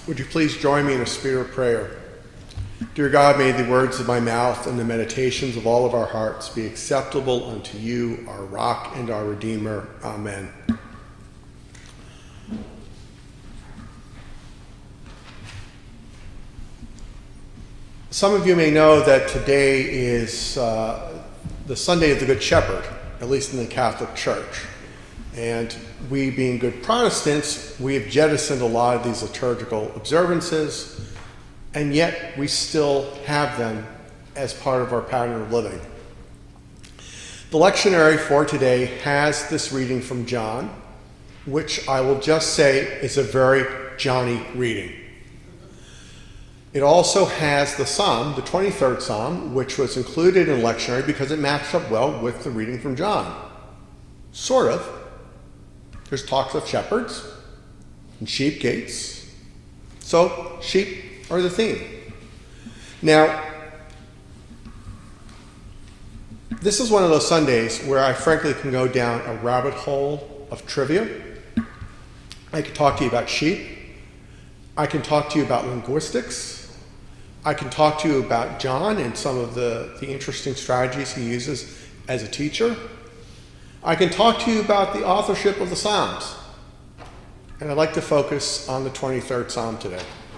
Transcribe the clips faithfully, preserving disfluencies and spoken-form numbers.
Would you please join me in a spirit of prayer? Dear God, may the words of my mouth and the meditations of all of our hearts be acceptable unto you, our rock and our redeemer. Amen. Some of you may know that today is uh, the Sunday of the Good Shepherd, at least in the Catholic Church. And we, being good Protestants, we have jettisoned a lot of these liturgical observances, and yet we still have them as part of our pattern of living. The lectionary for today has this reading from John, which I will just say is a very Johnny reading. It also has the Psalm, the twenty-third Psalm, which was included in the lectionary because it matched up well with the reading from John. Sort of. There's talks of shepherds and sheep gates. So sheep are the theme. Now, this is one of those Sundays where I frankly can go down a rabbit hole of trivia. I can talk to you about sheep. I can talk to you about linguistics. I can talk to you about John and some of the, the interesting strategies he uses as a teacher. I can talk to you about the authorship of the Psalms. And I'd like to focus on the twenty-third Psalm today.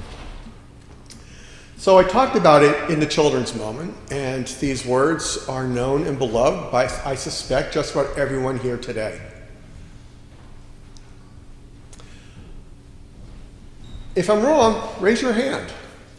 So I talked about it in the children's moment, and these words are known and beloved by, I suspect, just about everyone here today. If I'm wrong, raise your hand.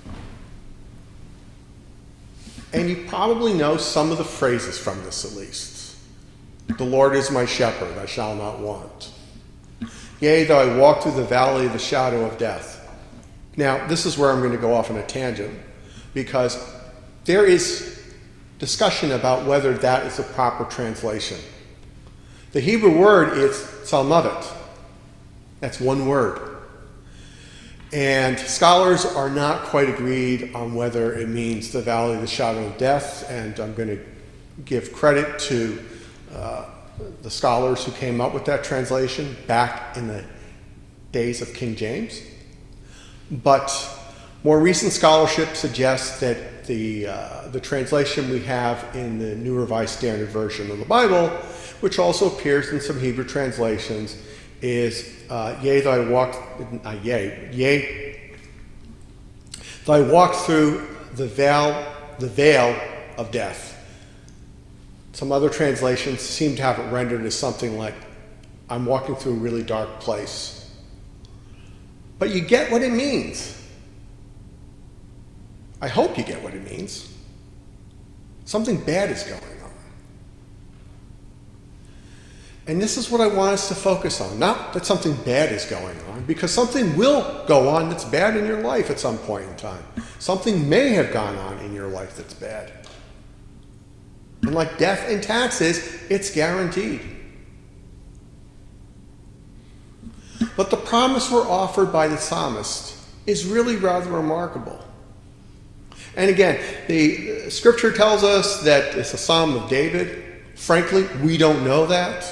And you probably know some of the phrases from this at least. The Lord is my shepherd, I shall not want. Yea, though I walk through the valley of the shadow of death. Now, this is where I'm going to go off on a tangent, because there is discussion about whether that is the proper translation. The Hebrew word is salmavet. That's one word. And scholars are not quite agreed on whether it means the valley of the shadow of death, and I'm going to give credit to uh, the scholars who came up with that translation back in the days of King James. But more recent scholarship suggests that the, uh, the translation we have in the New Revised Standard Version of the Bible, which also appears in some Hebrew translations, is uh, yea, though I walk, uh, yea, yea, though I walk through the veil, the veil of death. Some other translations seem to have it rendered as something like, I'm walking through a really dark place. But you get what it means. I hope you get what it means. Something bad is going on. And this is what I want us to focus on. Not that something bad is going on, because something will go on that's bad in your life at some point in time. Something may have gone on in your life that's bad. And like death and taxes, it's guaranteed. But the promise we're offered by the psalmist is really rather remarkable. And again, the scripture tells us that it's a psalm of David. Frankly, we don't know that.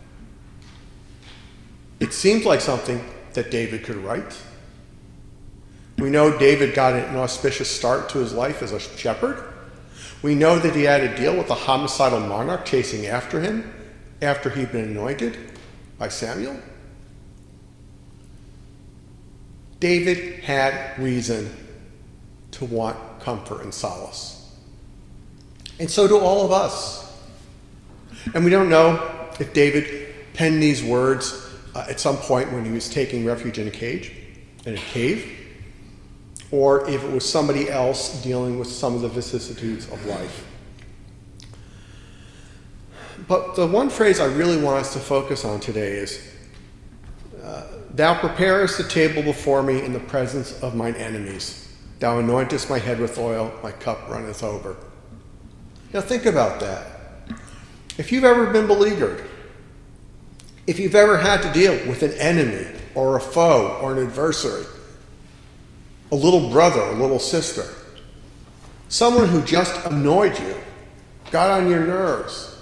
It seems like something that David could write. We know David got an auspicious start to his life as a shepherd. We know that he had to deal with a homicidal monarch chasing after him after he'd been anointed by Samuel. David had reason to want comfort and solace. And so do all of us. And we don't know if David penned these words uh, at some point when he was taking refuge in a cage, in a cave, or if it was somebody else dealing with some of the vicissitudes of life. But the one phrase I really want us to focus on today is, uh, Thou preparest the table before me in the presence of mine enemies. Thou anointest my head with oil, my cup runneth over. Now think about that. If you've ever been beleaguered, if you've ever had to deal with an enemy or a foe or an adversary, a little brother, a little sister, someone who just annoyed you, got on your nerves,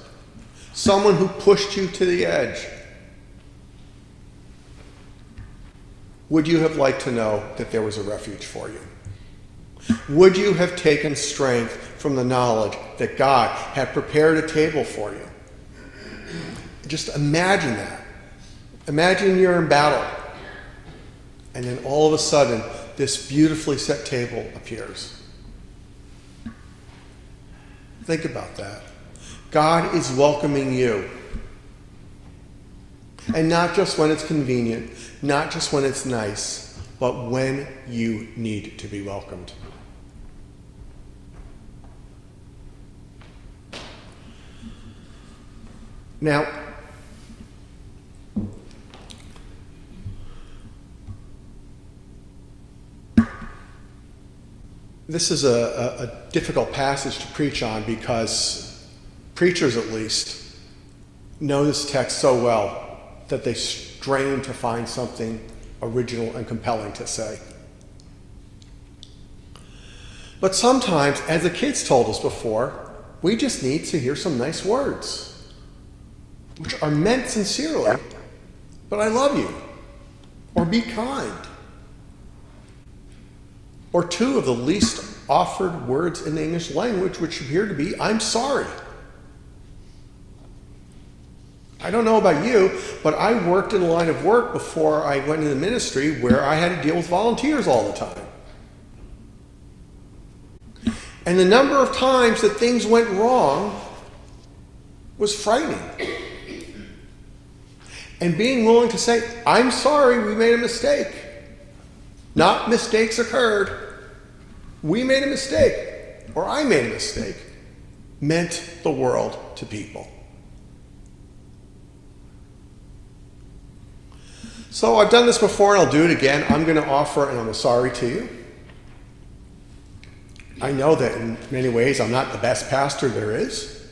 someone who pushed you to the edge, Would you have liked to know that there was a refuge for you? Would you have taken strength from the knowledge that God had prepared a table for you? Just imagine that. Imagine you're in battle, and then all of a sudden, this beautifully set table appears. Think about that. God is welcoming you. And not just when it's convenient, not just when it's nice, but when you need to be welcomed. Now, this is a, a, a difficult passage to preach on because preachers, at least, know this text so well that they strain to find something original and compelling to say. But sometimes, as the kids told us before, we just need to hear some nice words, which are meant sincerely, but I love you, or be kind, or two of the least offered words in the English language, which appear to be, I'm sorry. I don't know about you, but I worked in a line of work before I went into the ministry where I had to deal with volunteers all the time. And the number of times that things went wrong was frightening. And being willing to say, I'm sorry, we made a mistake. Not mistakes occurred. We made a mistake, or I made a mistake, meant the world to people. So I've done this before and I'll do it again. I'm going to offer an I'm sorry to you. I know that in many ways I'm not the best pastor there is.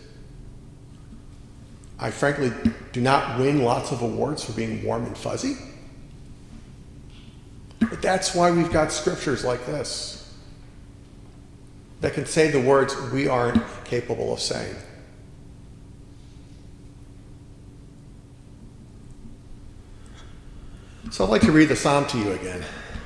I frankly do not win lots of awards for being warm and fuzzy. But that's why we've got scriptures like this that can say the words we aren't capable of saying. So I'd like to read the psalm to you again.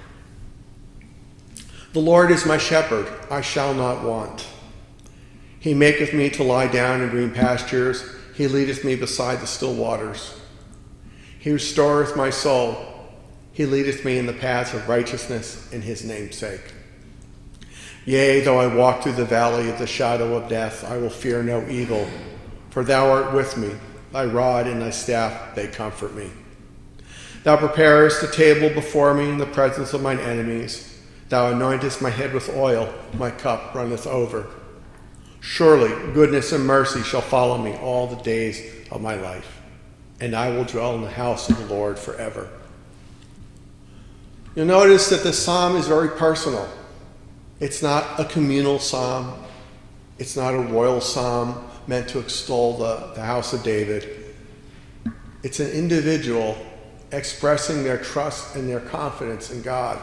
The Lord is my shepherd, I shall not want. He maketh me to lie down in green pastures. He leadeth me beside the still waters. He restoreth my soul. He leadeth me in the paths of righteousness in his name's sake. Yea, though I walk through the valley of the shadow of death, I will fear no evil, for thou art with me. Thy rod and thy staff, they comfort me. Thou preparest a table before me in the presence of mine enemies. Thou anointest my head with oil, my cup runneth over. Surely goodness and mercy shall follow me all the days of my life, and I will dwell in the house of the Lord forever. You'll notice that this psalm is very personal. It's not a communal psalm. It's not a royal psalm meant to extol the, the house of David. It's an individual expressing their trust and their confidence in God.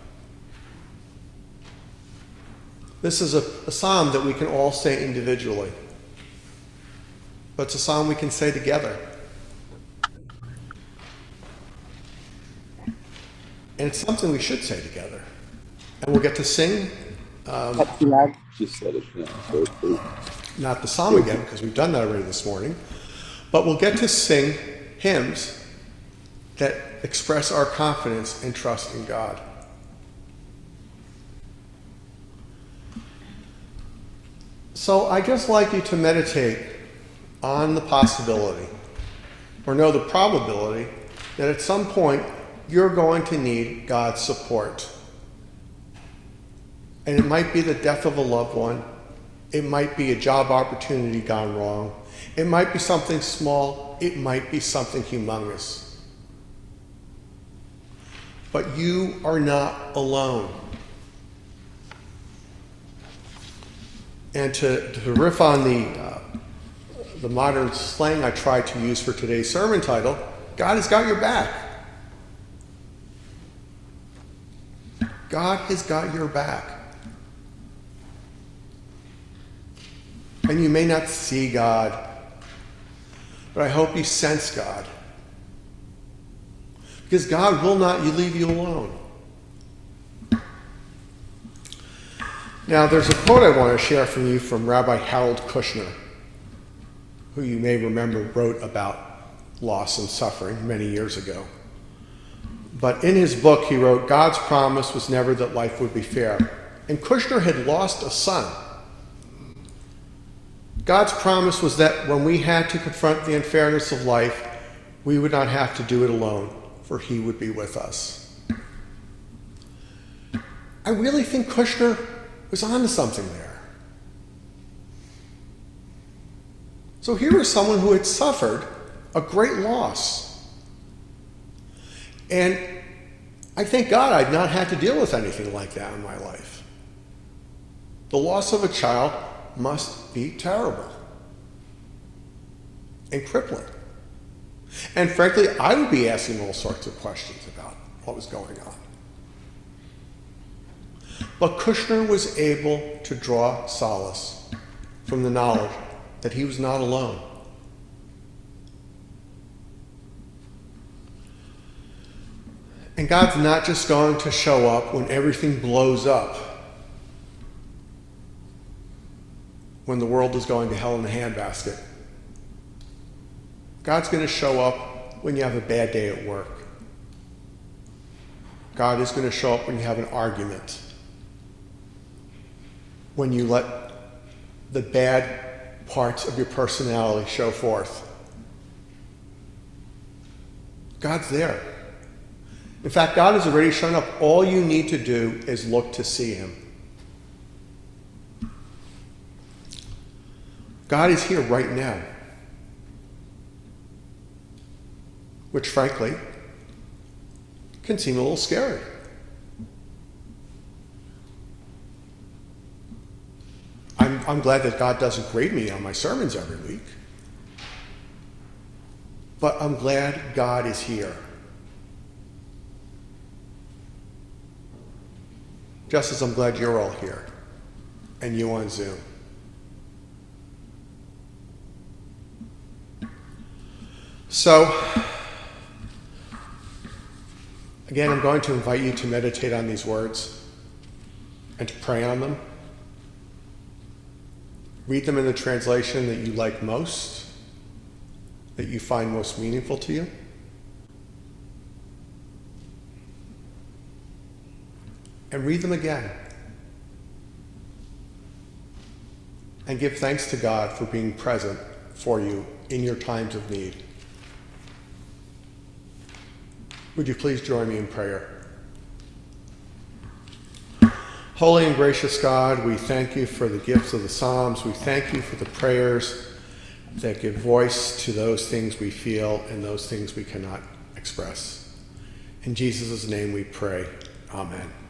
This is a, a psalm that we can all say individually, but it's a psalm we can say together. And it's something we should say together. And we'll get to sing. Um, Just said it. Yeah, so cool. Not the psalm again, because we've done that already this morning. But we'll get to sing hymns that express our confidence and trust in God. So I just like you to meditate on the possibility, or know the probability, that at some point you're going to need God's support. And it might be the death of a loved one. It might be a job opportunity gone wrong. It might be something small. It might be something humongous. But you are not alone. And to, to riff on the, uh, the modern slang I tried to use for today's sermon title, God has got your back. God has got your back. And you may not see God, but I hope you sense God. because God will not leave you alone. Now, there's a quote I want to share from you from Rabbi Harold Kushner, who you may remember wrote about loss and suffering many years ago. But in his book, he wrote, God's promise was never that life would be fair. And Kushner had lost a son. God's promise was that when we had to confront the unfairness of life, we would not have to do it alone, for he would be with us. I really think Kushner was onto something there. So here was someone who had suffered a great loss. And I thank God I'd not had to deal with anything like that in my life. The loss of a child must be terrible and crippling. And frankly, I would be asking all sorts of questions about what was going on. But Kushner was able to draw solace from the knowledge that he was not alone. And God's not just going to show up when everything blows up, when the world is going to hell in a handbasket. God's going to show up when you have a bad day at work. God is going to show up when you have an argument, when you let the bad parts of your personality show forth. God's there. In fact, God has already shown up. All you need to do is look to see him. God is here right now. Which, frankly, can seem a little scary. I'm, I'm glad that God doesn't grade me on my sermons every week. But I'm glad God is here. Just as I'm glad you're all here, and you on Zoom. So, again, I'm going to invite you to meditate on these words and to pray on them. Read them in the translation that you like most, that you find most meaningful to you. And read them again. And give thanks to God for being present for you in your times of need. Would you please join me in prayer? Holy and gracious God, we thank you for the gifts of the Psalms. We thank you for the prayers that give voice to those things we feel and those things we cannot express. In Jesus' name we pray. Amen.